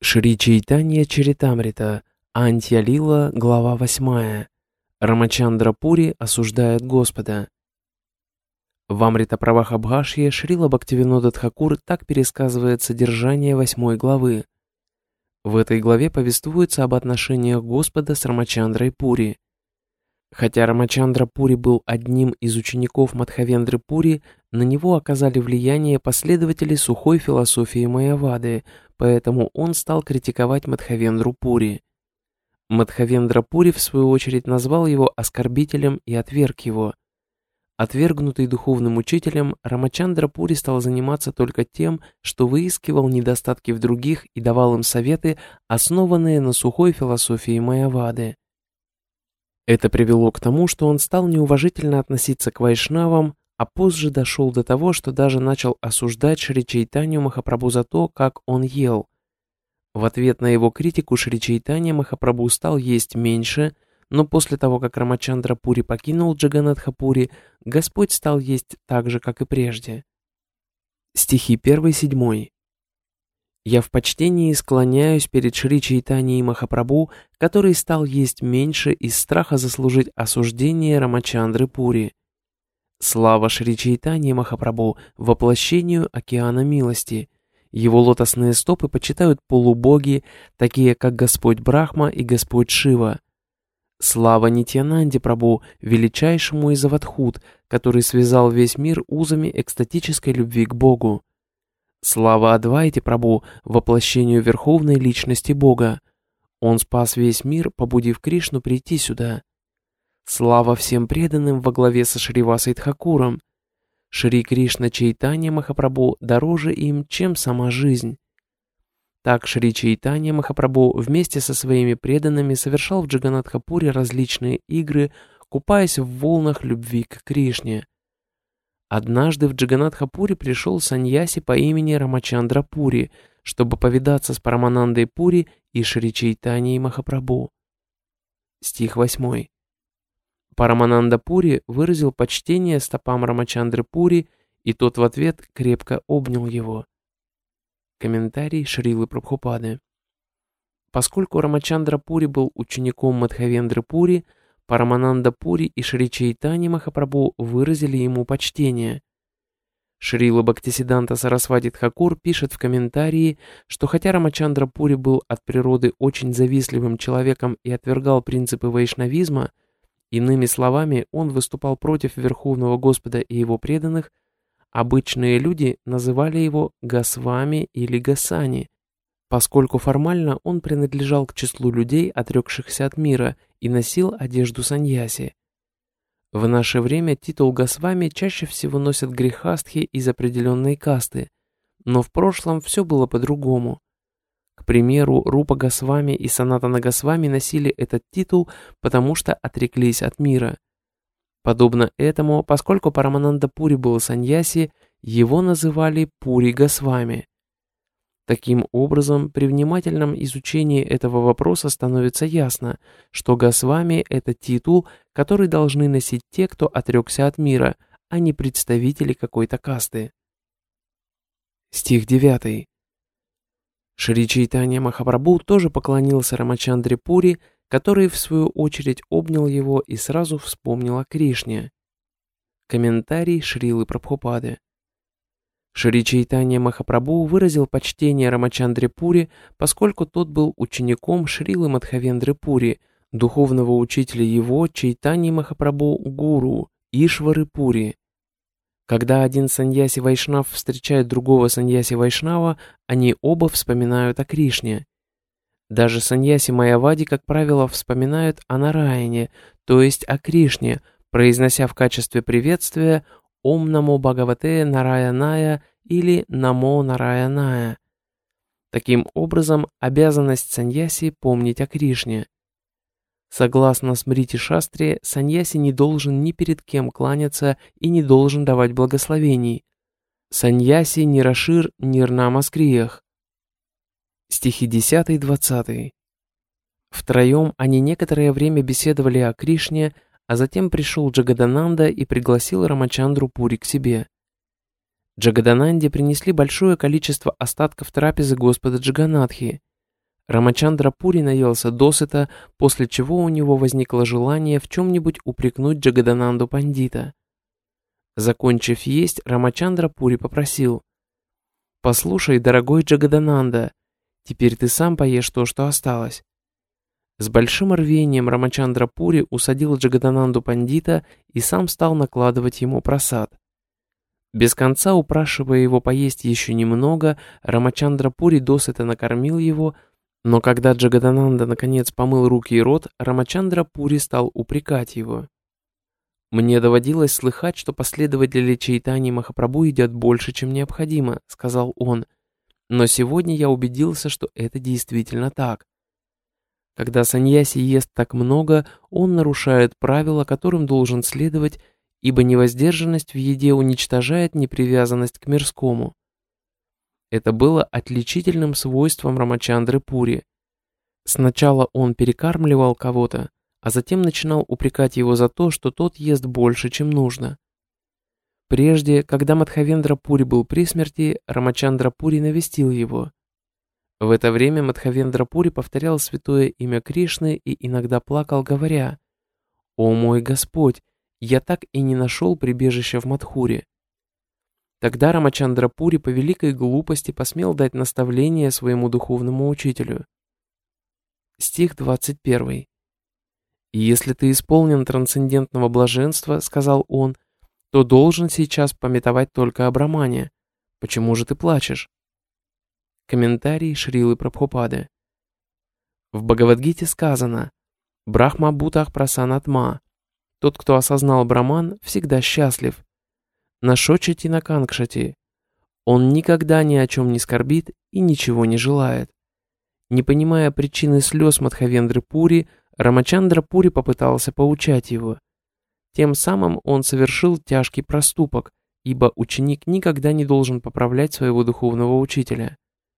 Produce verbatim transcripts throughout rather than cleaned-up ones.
Шри Чайтанья Чаритамрита, Антья-лила, глава восьмая. Рамачандра Пури осуждает Господа. В Амрита-правахабхашье Шрила Бхактивинода Тхакур так пересказывает содержание восьмой главы. В этой главе повествуется об отношениях Господа с Рамачандрой Пури. Хотя Рамачандра Пури был одним из учеников Мадхавендры Пури, на него оказали влияние последователи сухой философии Майявады, поэтому он стал критиковать Мадхавендру Пури. Мадхавендра Пури, в свою очередь, назвал его оскорбителем и отверг его. Отвергнутый духовным учителем, Рамачандра Пури стал заниматься только тем, что выискивал недостатки в других и давал им советы, основанные на сухой философии Майявады. Это привело к тому, что он стал неуважительно относиться к вайшнавам, а позже дошел до того, что даже начал осуждать Шри Чайтанью Махапрабху за то, как он ел. В ответ на его критику Шри Чайтанья Махапрабху стал есть меньше, но после того, как Рамачандра Пури покинул Джаганатха-пури, Господь стал есть так же, как и прежде. Стихи первый-седьмой. «Я в почтении склоняюсь перед Шри Чайтаньей Махапрабху, который стал есть меньше из страха заслужить осуждение Рамачандры Пури. Слава Шри Чайтаньи Махапрабху, воплощению океана милости. Его лотосные стопы почитают полубоги, такие как Господь Брахма и Господь Шива. Слава Нитьянанде Прабху, величайшему из аватхут, который связал весь мир узами экстатической любви к Богу. Слава Адвайте Прабху, воплощению верховной личности Бога. Он спас весь мир, побудив Кришну прийти сюда. Слава всем преданным во главе со Шривасой Тхакуром. Шри Кришна Чайтанья Махапрабху дороже им, чем сама жизнь. Так Шри Чайтанья Махапрабху вместе со своими преданными совершал в Джаганатха-пури различные игры, купаясь в волнах любви к Кришне. Однажды в Джаганатха-пури пришел саньяси по имени Рамачандра Пури, чтобы повидаться с Параманандой Пури и Шри Чайтаньей Махапрабху. Стих восьмой. Парамананда Пури выразил почтение стопам Рамачандры Пури, и тот в ответ крепко обнял его. Комментарий Шрилы Прабхупады. Поскольку Рамачандра Пури был учеником Мадхавендры Пури, Парамананда Пури и Шри Чайтанья Махапрабху выразили ему почтение. Шрила Бхактисиданта Сарасвати Тхакур пишет в комментарии, что хотя Рамачандра Пури был от природы очень завистливым человеком и отвергал принципы вайшнавизма, иными словами, он выступал против Верховного Господа и его преданных, обычные люди называли его Госвами или Госани, поскольку формально он принадлежал к числу людей, отрекшихся от мира, и носил одежду саньяси. В наше время титул Госвами чаще всего носят грехастхи из определенной касты, но в прошлом все было по-другому. К примеру, Рупа Госвами и Санатана Госвами носили этот титул, потому что отреклись от мира. Подобно этому, поскольку Парамананда Пури был саньяси, его называли Пури Госвами. Таким образом, при внимательном изучении этого вопроса становится ясно, что Госвами – это титул, который должны носить те, кто отрекся от мира, а не представители какой-то касты. Стих девятый. Шри Чайтанья Махапрабху тоже поклонился Рамачандре Пури, который в свою очередь обнял его и сразу вспомнил о Кришне. Комментарий Шрилы Прабхупады. Шри Чайтанья Махапрабху выразил почтение Рамачандре Пури, поскольку тот был учеником Шрилы Мадхавендры Пури, духовного учителя его Чайтаньи Махапрабху Гуру, Ишвары Пури. Когда один саньяси Вайшнав встречает другого саньяси Вайшнава, они оба вспоминают о Кришне. Даже саньяси Майявади, как правило, вспоминают о Нараяне, то есть о Кришне, произнося в качестве приветствия «Ом намо Бхагавате Нараяная» или «Намо Нараяная». Таким образом, обязанность саньяси помнить о Кришне. Согласно Смрити Шастре, саньяси не должен ни перед кем кланяться и не должен давать благословений. Саньяси нирашир нирнамаскриях. Стихи десятый-двадцатый. Втроем они некоторое время беседовали о Кришне, а затем пришел Джагадананда и пригласил Рамачандру Пури к себе. Джагадананде принесли большое количество остатков трапезы Господа Джаганатхи. Рамачандра Пури наелся досыта, после чего у него возникло желание в чем-нибудь упрекнуть Джагадананду Пандита. Закончив есть, Рамачандра Пури попросил: «Послушай, дорогой Джагадананда, теперь ты сам поешь то, что осталось». С большим рвением Рамачандра Пури усадил Джагадананду Пандита и сам стал накладывать ему прасад. Без конца упрашивая его поесть еще немного, Рамачандра Пури досыта накормил его, но когда Джагадананда наконец помыл руки и рот, Рамачандра Пури стал упрекать его. «Мне доводилось слыхать, что последователи Чайтаньи Махапрабху едят больше, чем необходимо», — сказал он, «но сегодня я убедился, что это действительно так. Когда саньяси ест так много, он нарушает правила, которым должен следовать, ибо невоздержанность в еде уничтожает непривязанность к мирскому». Это было отличительным свойством Рамачандры Пури. Сначала он перекармливал кого-то, а затем начинал упрекать его за то, что тот ест больше, чем нужно. Прежде, когда Мадхавендра Пури был при смерти, Рамачандра Пури навестил его. В это время Мадхавендра Пури повторял святое имя Кришны и иногда плакал, говоря: «О мой Господь, я так и не нашел прибежища в Мадхуре». Тогда Рамачандра Пури по великой глупости посмел дать наставление своему духовному учителю. Стих двадцать первый. «Если ты исполнен трансцендентного блаженства, — сказал он, — то должен сейчас памятовать только о Брамане. Почему же ты плачешь?» Комментарий Шрилы Прабхупады. В Бхагавад-гите сказано: «Брахма бутах прасанатма». Тот, кто осознал Браман, всегда счастлив. Нашочити наканкшати. Он никогда ни о чем не скорбит и ничего не желает. Не понимая причины слез Мадхавендры Пури, Рамачандра Пури попытался поучать его. Тем самым он совершил тяжкий проступок, ибо ученик никогда не должен поправлять своего духовного учителя.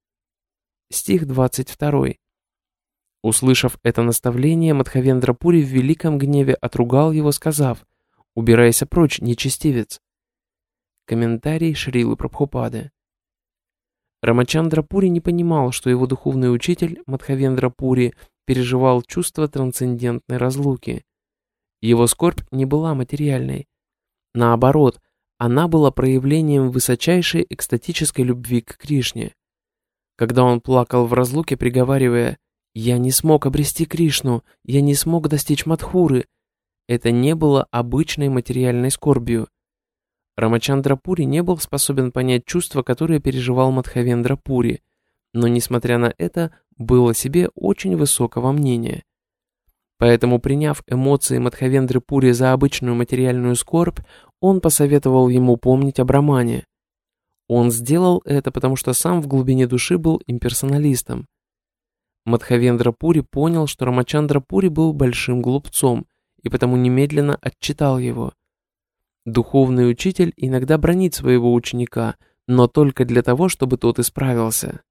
Стих двадцать второй. Услышав это наставление, Мадхавендра Пури в великом гневе отругал его, сказав: «Убирайся прочь, нечестивец». Комментарий Шрилы Прабхупады. Рамачандра Пури не понимал, что его духовный учитель Мадхавендра Пури переживал чувство трансцендентной разлуки. Его скорбь не была материальной. Наоборот, она была проявлением высочайшей экстатической любви к Кришне. Когда он плакал в разлуке, приговаривая: «Я не смог обрести Кришну, я не смог достичь Мадхуры», это не было обычной материальной скорбью. Рамачандра Пури не был способен понять чувства, которые переживал Мадхавендра Пури, но, несмотря на это, был о себе очень высокого мнения. Поэтому, приняв эмоции Мадхавендры Пури за обычную материальную скорбь, он посоветовал ему помнить о Брамане. Он сделал это, потому что сам в глубине души был имперсоналистом. Мадхавендра Пури понял, что Рамачандра Пури был большим глупцом, и потому немедленно отчитал его. Духовный учитель иногда бранит своего ученика, но только для того, чтобы тот исправился.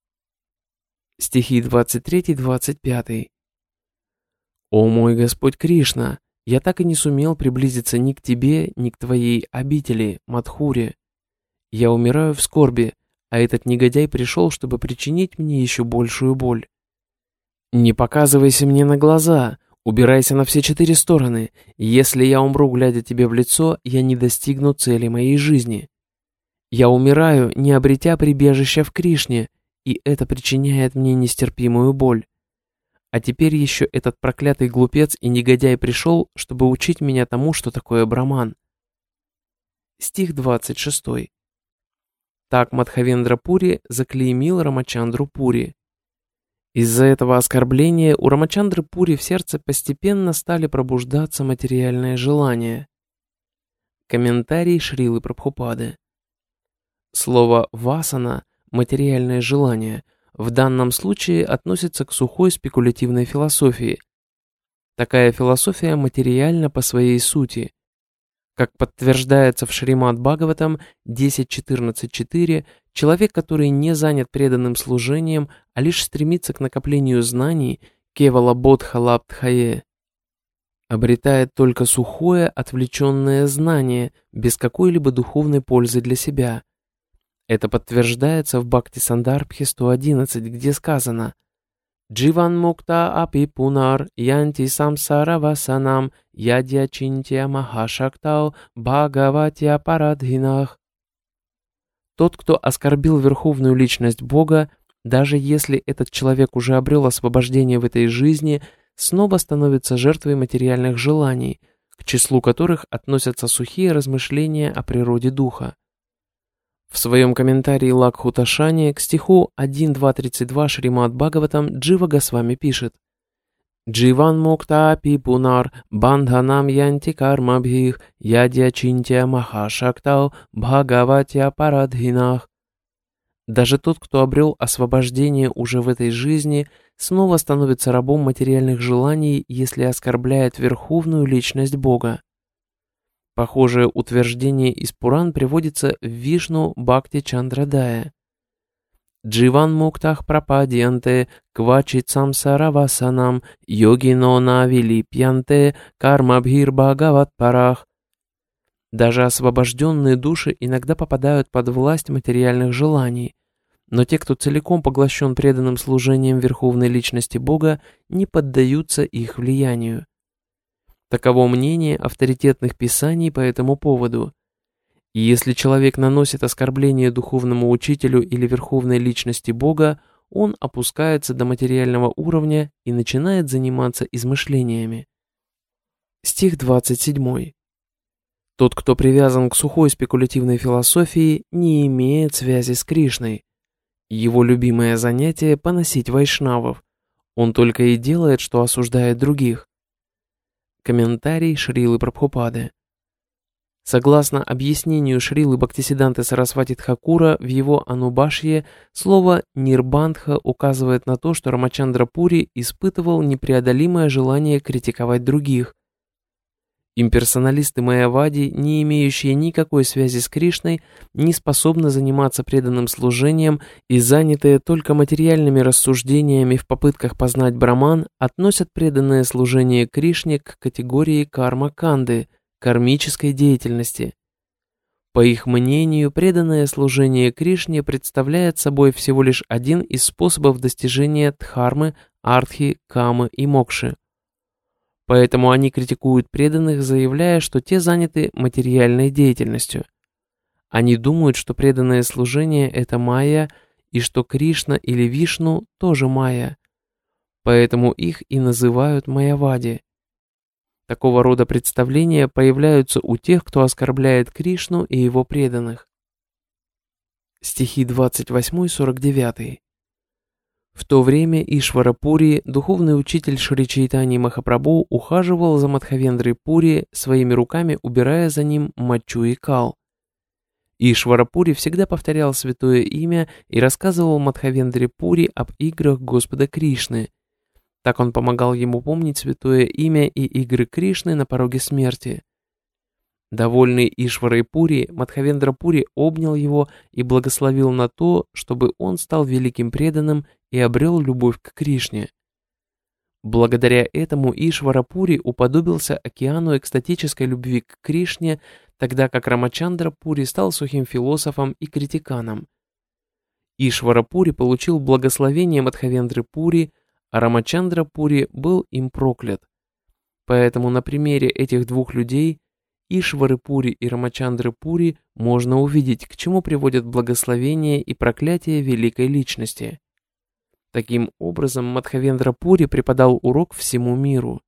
Стихи двадцать три — двадцать пять. «О мой Господь Кришна, я так и не сумел приблизиться ни к тебе, ни к твоей обители, Мадхуре. Я умираю в скорби, а этот негодяй пришел, чтобы причинить мне еще большую боль. Не показывайся мне на глаза, убирайся на все четыре стороны. Если я умру, глядя тебе в лицо, я не достигну цели моей жизни. Я умираю, не обретя прибежища в Кришне, и это причиняет мне нестерпимую боль. А теперь еще этот проклятый глупец и негодяй пришел, чтобы учить меня тому, что такое Браман». Стих двадцать шесть. Так Мадхавендра Пури заклеймил Рамачандру Пури. Из-за этого оскорбления у Рамачандры Пури в сердце постепенно стали пробуждаться материальные желания. Комментарий Шрилы Прабхупады. Слово «васана» — материальное желание — в данном случае относится к сухой спекулятивной философии. Такая философия материальна по своей сути. Как подтверждается в Шримад Бхагаватам десять четырнадцать четыре, человек, который не занят преданным служением, а лишь стремится к накоплению знаний, кевала бодха лабдхае, обретает только сухое, отвлеченное знание, без какой-либо духовной пользы для себя. Это подтверждается в Бхакти Сандарбхе сто одиннадцать, где сказано: Дживан мукта апи пунар янти самсара васанам ядья чинтия махашактау бхагаватья парадхинах. Тот, кто оскорбил верховную личность Бога, даже если этот человек уже обрел освобождение в этой жизни, снова становится жертвой материальных желаний, к числу которых относятся сухие размышления о природе духа. В своем комментарии Лакхуташани к стиху один два тридцать два Шримад Бхагаватам Джива Госвами пишет: «Дживан мукта апи пунар бандханам янти кармабхих ядья чинтия махашактау бхагаватья парадхинах». Даже тот, кто обрел освобождение уже в этой жизни, снова становится рабом материальных желаний, если оскорбляет верховную личность Бога. Похожее утверждение из Пуран приводится в Вишну Бхакти Чандрадая. Дживан муктах пропадьянте квачит самсаравасанам йогино навилипьянте кармабхир бхагават парах. Даже освобожденные души иногда попадают под власть материальных желаний, но те, кто целиком поглощен преданным служением верховной личности Бога, не поддаются их влиянию. Таково мнение авторитетных писаний по этому поводу. И если человек наносит оскорбление духовному учителю или верховной личности Бога, он опускается до материального уровня и начинает заниматься измышлениями. Стих двадцать семь. Тот, кто привязан к сухой спекулятивной философии, не имеет связи с Кришной. Его любимое занятие – поносить вайшнавов. Он только и делает, что осуждает других. Комментарий Шрилы Прабхупады. Согласно объяснению Шрилы Бхактисиддханты Сарасвати Тхакура в его Анубашье, слово «нирбандха» указывает на то, что Рамачандра Пури испытывал непреодолимое желание критиковать других. Имперсоналисты Майявади, не имеющие никакой связи с Кришной, не способны заниматься преданным служением и занятые только материальными рассуждениями в попытках познать Браман, относят преданное служение Кришне к категории карма-канды, кармической деятельности. По их мнению, преданное служение Кришне представляет собой всего лишь один из способов достижения дхармы, артхи, камы и мокши. Поэтому они критикуют преданных, заявляя, что те заняты материальной деятельностью. Они думают, что преданное служение – это майя, и что Кришна или Вишну тоже майя. Поэтому их и называют майявади. Такого рода представления появляются у тех, кто оскорбляет Кришну и его преданных. Стихи двадцать восемь сорок девять. В то время Ишвара Пури, духовный учитель Шри Чайтаньи Махапрабху, ухаживал за Мадхавендрой Пури, своими руками убирая за ним мочу и кал. Ишвара Пури всегда повторял святое имя и рассказывал Мадхавендре Пури об играх Господа Кришны. Так он помогал ему помнить святое имя и игры Кришны на пороге смерти. Довольный Ишварой Пури, Мадхавендра Пури обнял его и благословил на то, чтобы он стал великим преданным и обрел любовь к Кришне. Благодаря этому Ишвара Пури уподобился океану экстатической любви к Кришне, тогда как Рамачандра Пури стал сухим философом и критиканом. Ишвара Пури получил благословение Мадхавендры Пури, а Рамачандра Пури был им проклят. Поэтому на примере этих двух людей, Ишвары Пури и Рамачандры Пури, можно увидеть, к чему приводят благословение и проклятие великой личности. Таким образом, Мадхавендра Пури преподал урок всему миру.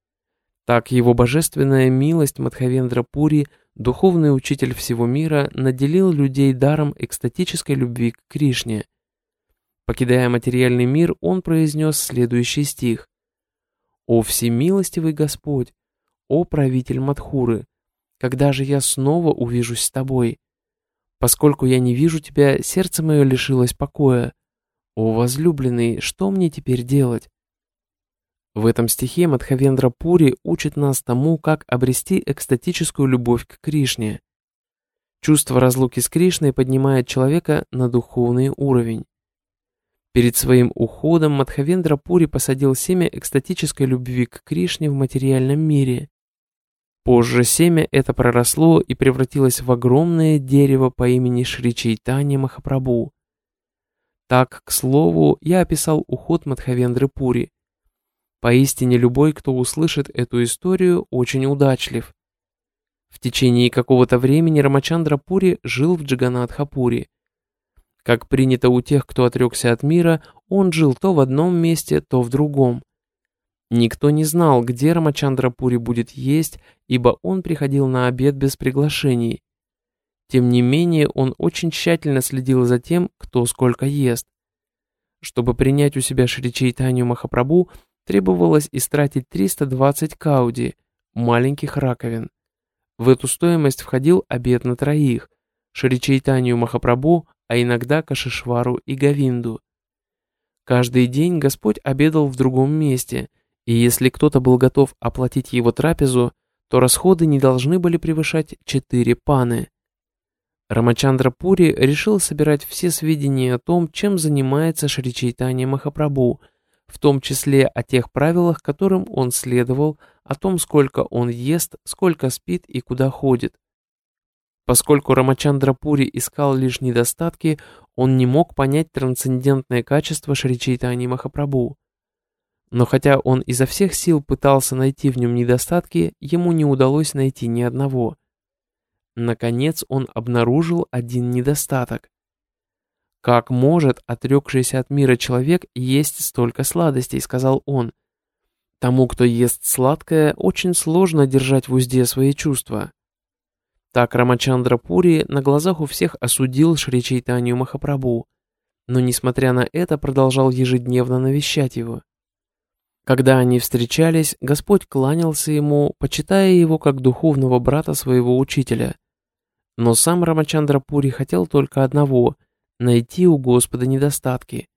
Так его божественная милость Мадхавендра Пури, духовный учитель всего мира, наделил людей даром экстатической любви к Кришне. Покидая материальный мир, он произнес следующий стих: «О всемилостивый Господь, о правитель Мадхуры, когда же я снова увижусь с тобой? Поскольку я не вижу тебя, сердце мое лишилось покоя. О возлюбленный, что мне теперь делать?» В этом стихе Мадхавендра Пури учит нас тому, как обрести экстатическую любовь к Кришне. Чувство разлуки с Кришной поднимает человека на духовный уровень. Перед своим уходом Мадхавендра Пури посадил семя экстатической любви к Кришне в материальном мире. Позже семя это проросло и превратилось в огромное дерево по имени Шри Чайтанья Махапрабху. Так, к слову, я описал уход Мадхавендры Пури. Поистине любой, кто услышит эту историю, очень удачлив. В течение какого-то времени Рамачандра Пури жил в Джаганатха-Пури. Как принято у тех, кто отрекся от мира, он жил то в одном месте, то в другом. Никто не знал, где Рамачандра Пури будет есть, ибо он приходил на обед без приглашений. Тем не менее, он очень тщательно следил за тем, кто сколько ест. Чтобы принять у себя Шри Чайтанью Махапрабху, требовалось истратить триста двадцать кауди, маленьких раковин. В эту стоимость входил обед на троих, Шри Чайтанью Махапрабху, а иногда Кашишвару и Говинду. Каждый день Господь обедал в другом месте, и если кто-то был готов оплатить его трапезу, то расходы не должны были превышать четыре паны. Рамачандра Пури решил собирать все сведения о том, чем занимается Шри Чайтанья Махапрабху, в том числе о тех правилах, которым он следовал, о том, сколько он ест, сколько спит и куда ходит. Поскольку Рамачандра Пури искал лишь недостатки, он не мог понять трансцендентное качество Шри Чайтаньи Махапрабху. Но хотя он изо всех сил пытался найти в нем недостатки, ему не удалось найти ни одного. Наконец он обнаружил один недостаток. «Как может отрекшийся от мира человек есть столько сладостей?» — сказал он. «Тому, кто ест сладкое, очень сложно держать в узде свои чувства». Так Рамачандра Пури на глазах у всех осудил Шри Чайтанью Махапрабху, но, несмотря на это, продолжал ежедневно навещать его. Когда они встречались, Господь кланялся ему, почитая его как духовного брата своего учителя. Но сам Рамачандра Пури хотел только одного — найти у Господа недостатки.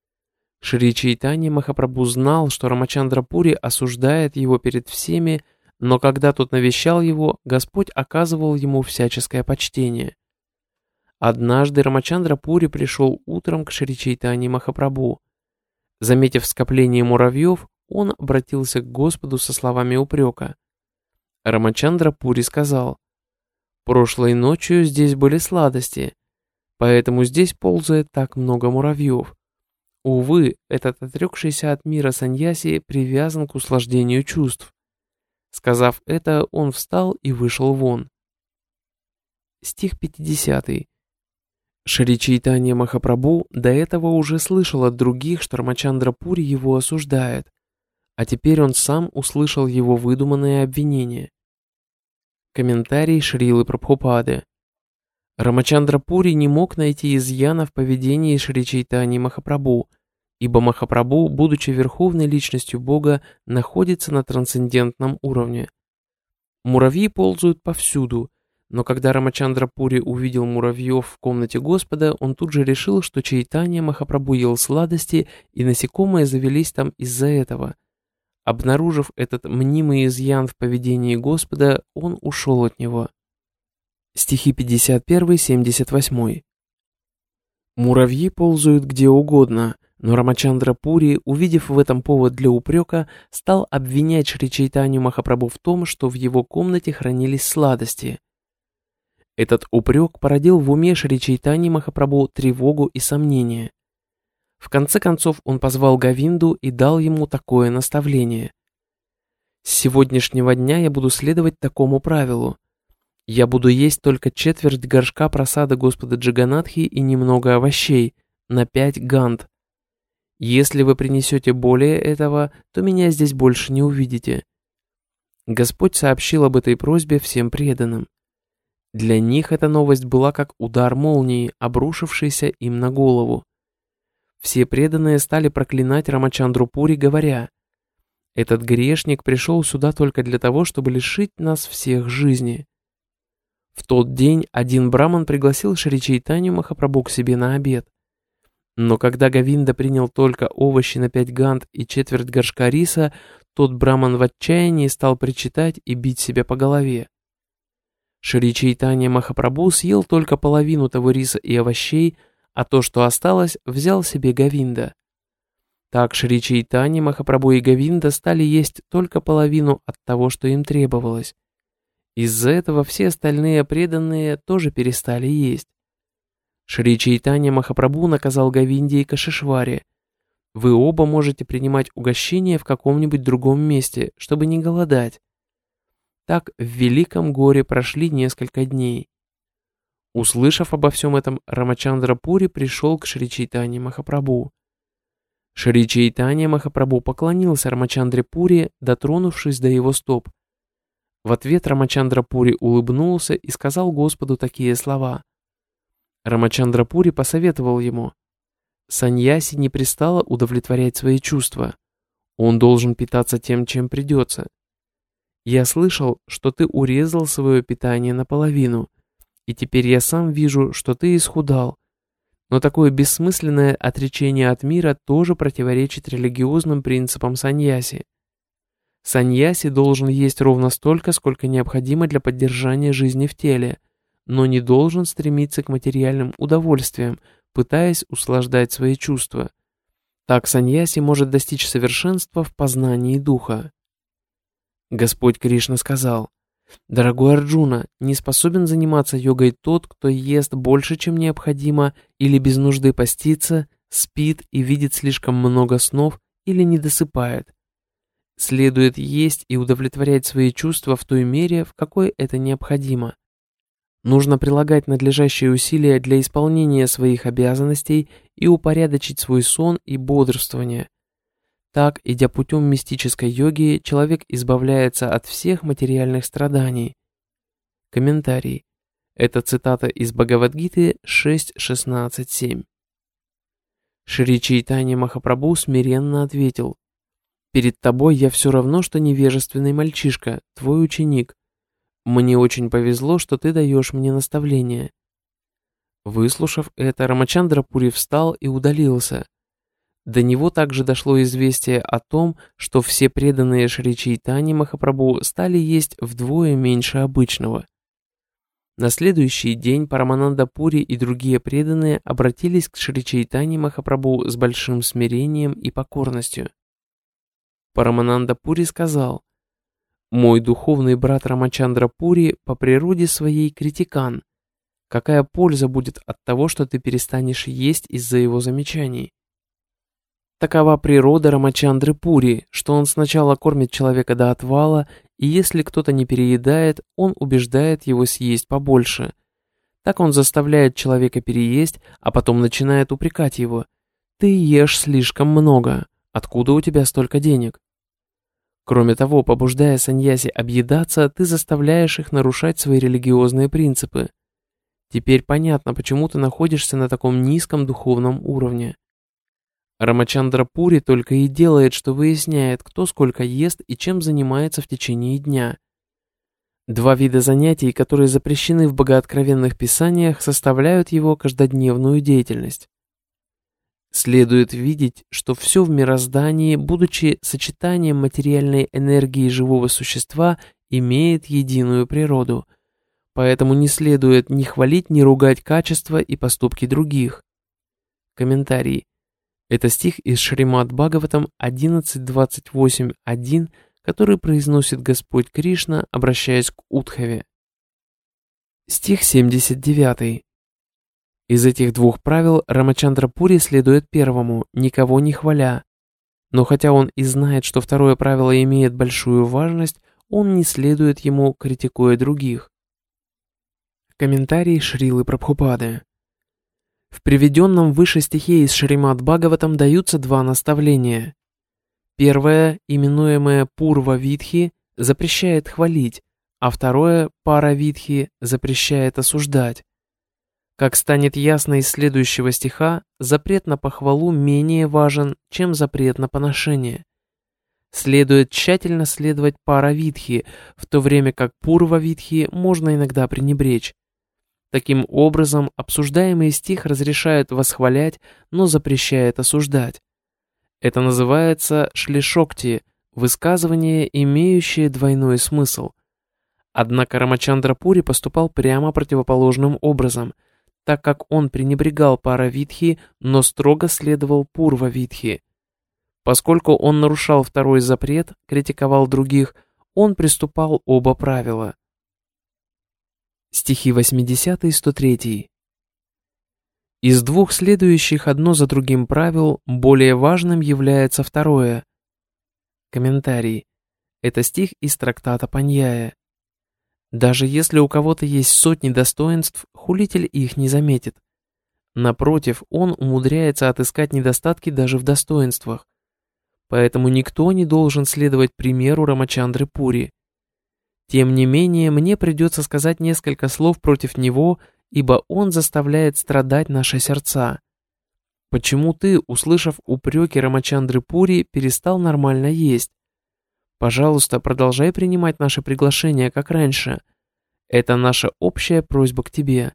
Шри Чайтанья Махапрабху знал, что Рамачандра Пури осуждает его перед всеми, но когда тот навещал его, Господь оказывал ему всяческое почтение. Однажды Рамачандра Пури пришел утром к Шри Чайтанье Махапрабху. Заметив скопление муравьев, он обратился к Господу со словами упрека. Рамачандра Пури сказал: «Прошлой ночью здесь были сладости, поэтому здесь ползает так много муравьев. Увы, этот отрекшийся от мира саньяси привязан к услаждению чувств». Сказав это, он встал и вышел вон. Стих пятидесятый. Шри Чайтанья Махапрабху до этого уже слышал от других, что Рамачандра Пури его осуждает, а теперь он сам услышал его выдуманное обвинение. Комментарий Шрилы Прабхупады. Рамачандра Пури не мог найти изъяна в поведении Шри Чайтаньи Махапрабху, ибо Махапрабху, будучи верховной личностью Бога, находится на трансцендентном уровне. Муравьи ползают повсюду, но когда Рамачандра Пури увидел муравьев в комнате Господа, он тут же решил, что Чайтанья Махапрабху ел сладости, и насекомые завелись там из-за этого. Обнаружив этот мнимый изъян в поведении Господа, он ушел от него. Стихи пятьдесят один — семьдесят восемь. Муравьи ползают где угодно, но Рамачандра Пури, увидев в этом повод для упрека, стал обвинять Шри Чайтанью Махапрабху в том, что в его комнате хранились сладости. Этот упрек породил в уме Шри Чайтаньи Махапрабху тревогу и сомнения. В конце концов он позвал Говинду и дал ему такое наставление. «С сегодняшнего дня я буду следовать такому правилу. Я буду есть только четверть горшка прасада Господа Джаганатхи и немного овощей, на пять гант. Если вы принесете более этого, то меня здесь больше не увидите». Господь сообщил об этой просьбе всем преданным. Для них эта новость была как удар молнии, обрушившийся им на голову. Все преданные стали проклинать Рамачандру Пури, говоря: «Этот грешник пришел сюда только для того, чтобы лишить нас всех жизни». В тот день один браман пригласил Шри Чайтанью Махапрабху к себе на обед. Но когда Говинда принял только овощи на пять гант и четверть горшка риса, тот браман в отчаянии стал причитать и бить себя по голове. Шри Чайтанья Махапрабху съел только половину того риса и овощей, а то, что осталось, взял себе Говинда. Так Шри Чайтанья Махапрабху и Говинда стали есть только половину от того, что им требовалось. Из-за этого все остальные преданные тоже перестали есть. Шри Чайтанья Махапрабху наказал Говинде и Кашишваре: вы оба можете принимать угощение в каком-нибудь другом месте, чтобы не голодать. Так в великом горе прошли несколько дней. Услышав обо всем этом, Рамачандра Пури пришел к Шри Чайтанье Махапрабху. Шри Чайтанья Махапрабху поклонился Рамачандре Пури, дотронувшись до его стоп. В ответ Рамачандра Пури улыбнулся и сказал Господу такие слова. Рамачандра Пури посоветовал ему: саньяси не пристало удовлетворять свои чувства. Он должен питаться тем, чем придется. Я слышал, что ты урезал свое питание наполовину, и теперь я сам вижу, что ты исхудал. Но такое бессмысленное отречение от мира тоже противоречит религиозным принципам саньяси. Саньяси должен есть ровно столько, сколько необходимо для поддержания жизни в теле, но не должен стремиться к материальным удовольствиям, пытаясь услаждать свои чувства. Так саньяси может достичь совершенства в познании духа. Господь Кришна сказал: «Дорогой Арджуна, не способен заниматься йогой тот, кто ест больше, чем необходимо, или без нужды постится, спит и видит слишком много снов или не досыпает. Следует есть и удовлетворять свои чувства в той мере, в какой это необходимо. Нужно прилагать надлежащие усилия для исполнения своих обязанностей и упорядочить свой сон и бодрствование. Так, идя путем мистической йоги, человек избавляется от всех материальных страданий». Комментарий. Это цитата из Бхагавад-гиты шесть шестнадцать семь. Шри Чайтанья Махапрабху смиренно ответил: «Перед тобой я все равно, что невежественный мальчишка, твой ученик. Мне очень повезло, что ты даешь мне наставления». Выслушав это, Рамачандра Пури встал и удалился. До него также дошло известие о том, что все преданные Шри Чайтанье Махапрабху стали есть вдвое меньше обычного. На следующий день Парамананда Пури и другие преданные обратились к Шри Чайтанье Махапрабху с большим смирением и покорностью. Парамананда Пури сказал: «Мой духовный брат Рамачандра Пури по природе своей критикан. Какая польза будет от того, что ты перестанешь есть из-за его замечаний?» Такова природа Рамачандры Пури, что он сначала кормит человека до отвала, и если кто-то не переедает, он убеждает его съесть побольше. Так он заставляет человека переесть, а потом начинает упрекать его: «Ты ешь слишком много. Откуда у тебя столько денег?» Кроме того, побуждая саньяси объедаться, ты заставляешь их нарушать свои религиозные принципы. Теперь понятно, почему ты находишься на таком низком духовном уровне. Рамачандра Пури только и делает, что выясняет, кто сколько ест и чем занимается в течение дня. Два вида занятий, которые запрещены в богооткровенных писаниях, составляют его каждодневную деятельность. Следует видеть, что все в мироздании, будучи сочетанием материальной энергии живого существа, имеет единую природу. Поэтому не следует ни хвалить, ни ругать качества и поступки других. Комментарий. Это стих из Шримад Бхагаватам одиннадцать двадцать восемь один, который произносит Господь Кришна, обращаясь к Удхаве. Стих семьдесят девять. Из этих двух правил Рамачандра Пури следует первому, никого не хваля. Но хотя он и знает, что второе правило имеет большую важность, он не следует ему, критикуя других. Комментарий Шрилы Прабхупады. В приведенном выше стихе из Шримад Бхагаватам даются два наставления. Первое, именуемое Пурва Витхи, запрещает хвалить, а второе, Пара Витхи, запрещает осуждать. Как станет ясно из следующего стиха, запрет на похвалу менее важен, чем запрет на поношение. Следует тщательно следовать Пара Витхи, в то время как Пурва Витхи можно иногда пренебречь. Таким образом, обсуждаемый стих разрешает восхвалять, но запрещает осуждать. Это называется шлишокти, высказывание, имеющее двойной смысл. Однако Рамачандра Пури поступал прямо противоположным образом, так как он пренебрегал Пара-Витхи, но строго следовал Пурва-Витхи. Поскольку он нарушал второй запрет, критиковал других, он приступал оба правила. Стихи восьмидесятый и сто третий. Из двух следующих одно за другим правил более важным является второе. Комментарий. Это стих из трактата Паньяя. Даже если у кого-то есть сотни достоинств, хулитель их не заметит. Напротив, он умудряется отыскать недостатки даже в достоинствах. Поэтому никто не должен следовать примеру Рамачандры Пури. Тем не менее, мне придется сказать несколько слов против него, ибо он заставляет страдать наши сердца. Почему ты, услышав упреки Рамачандры Пури, перестал нормально есть? Пожалуйста, продолжай принимать наши приглашения, как раньше. Это наша общая просьба к тебе.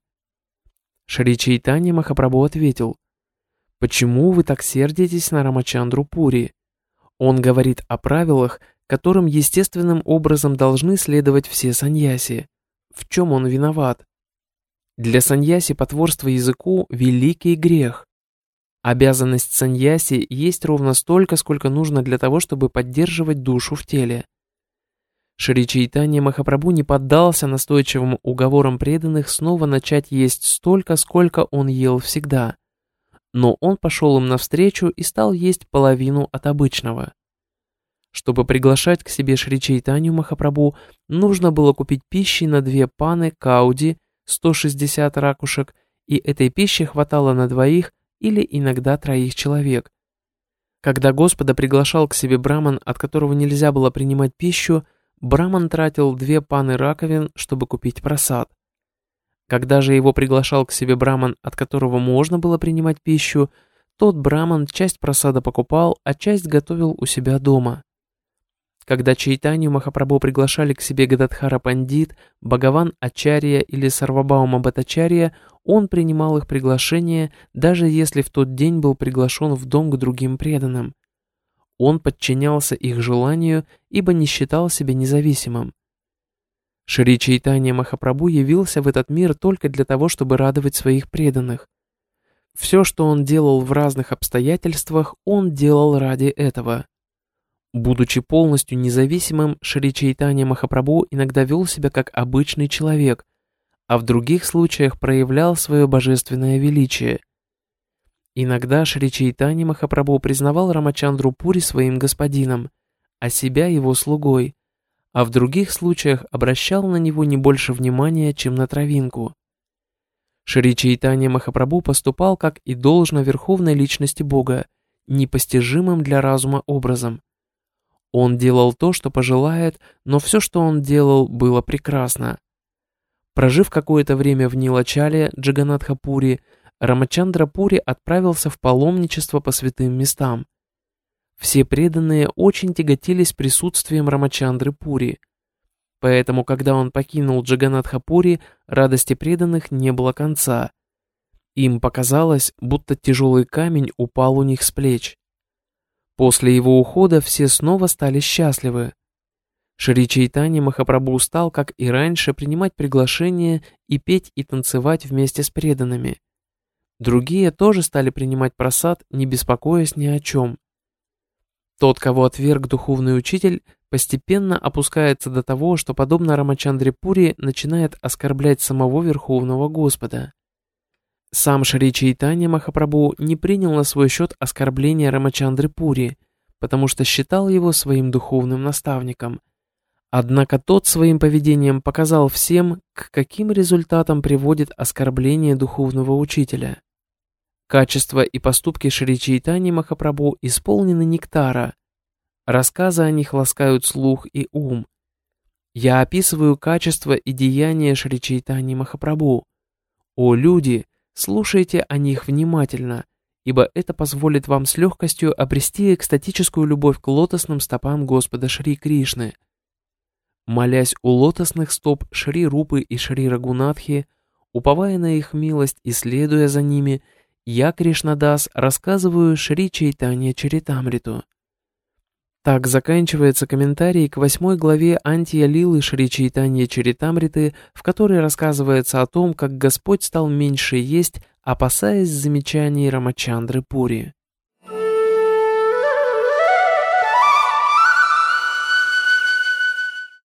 Шри Чайтанья Махапрабху ответил: почему вы так сердитесь на Рамачандру Пури? Он говорит о правилах, которым естественным образом должны следовать все саньяси. В чем он виноват? Для саньяси потворство языку – великий грех. Обязанность саньяси есть ровно столько, сколько нужно для того, чтобы поддерживать душу в теле. Шри Чайтанья Махапрабху не поддался настойчивым уговорам преданных снова начать есть столько, сколько он ел всегда. Но он пошел им навстречу и стал есть половину от обычного. Чтобы приглашать к себе Шри Чайтанью Махапрабху, нужно было купить пищи на две паны кауди, сто шестьдесят ракушек, и этой пищи хватало на двоих или иногда троих человек. Когда Господа приглашал к себе браман, от которого нельзя было принимать пищу, браман тратил две паны раковин, чтобы купить прасад. Когда же его приглашал к себе браман, от которого можно было принимать пищу, тот браман часть прасада покупал, а часть готовил у себя дома. Когда Чайтанью Махапрабху приглашали к себе Гададхара Пандит, Бхагаван Ачарья или Сарвабаума Бхаттачарья, он принимал их приглашение, даже если в тот день был приглашен в дом к другим преданным. Он подчинялся их желанию, ибо не считал себя независимым. Шри Чайтанья Махапрабху явился в этот мир только для того, чтобы радовать своих преданных. Все, что он делал в разных обстоятельствах, он делал ради этого. Будучи полностью независимым, Шри Чайтанья Махапрабху иногда вел себя как обычный человек, а в других случаях проявлял свое божественное величие. Иногда Шри Чайтанья Махапрабху признавал Рамачандру Пури своим господином, а себя его слугой, а в других случаях обращал на него не больше внимания, чем на травинку. Шри Чайтанья Махапрабху поступал, как и должно верховной личности Бога, непостижимым для разума образом. Он делал то, что пожелает, но все, что он делал, было прекрасно. Прожив какое-то время в Нилачале, Джаганатха Пури, Рамачандра Пури отправился в паломничество по святым местам. Все преданные очень тяготились присутствием Рамачандры Пури. Поэтому, когда он покинул Джаганатха Пури, радости преданных не было конца. Им показалось, будто тяжелый камень упал у них с плеч. После его ухода все снова стали счастливы. Шри Чайтанья Махапрабху стал, как и раньше, принимать приглашения и петь и танцевать вместе с преданными. Другие тоже стали принимать прасад, не беспокоясь ни о чем. Тот, кого отверг духовный учитель, постепенно опускается до того, что, подобно Рамачандре Пури, начинает оскорблять самого Верховного Господа. Сам Шри Чайтанья Махапрабху не принял на свой счет оскорбления Рамачандры Пури, потому что считал его своим духовным наставником. Однако тот своим поведением показал всем, к каким результатам приводит оскорбление духовного учителя. Качества и поступки Шри Чайтаньи Махапрабху исполнены нектара. Рассказы о них ласкают слух и ум. Я описываю качества и деяния Шри Чайтаньи Махапрабху. О люди, слушайте о них внимательно, ибо это позволит вам с легкостью обрести экстатическую любовь к лотосным стопам Господа Шри Кришны. Молясь у лотосных стоп Шри Рупы и Шри Рагунатхи, уповая на их милость и следуя за ними, я, Кришнадас, рассказываю Шри Чайтанья Чаритамриту. Так заканчивается комментарий к восьмой главе Антия Лилы Шри Чайтанья Чаритамриты, в которой рассказывается о том, как Господь стал меньше есть, опасаясь замечаний Рамачандры Пури.